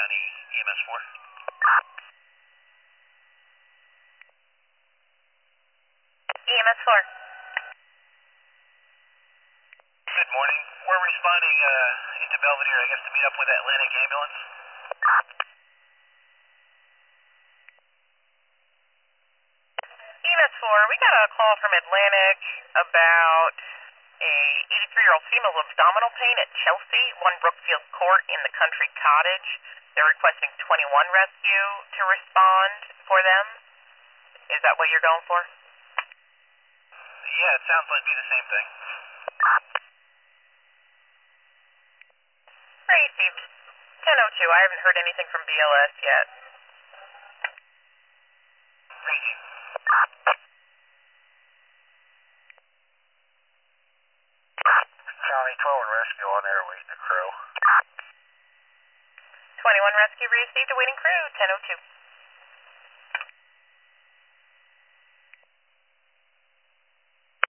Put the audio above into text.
County EMS 4. EMS 4. Good morning. We're responding into Belvedere, I guess, to meet up with Atlantic Ambulance. EMS 4, we got a call from Atlantic about a 83-year-old female with abdominal pain at Chelsea, 1 Brookfield Court in the Country Cottage. They're requesting 21 rescue to respond for them. Is that what you're going for? Yeah, it sounds like it'd be the same thing. Received. 10:02. I haven't heard anything from BLS yet. Received. County 12 and rescue on air, waiting the crew. 21 rescue received, awaiting crew, 10:02.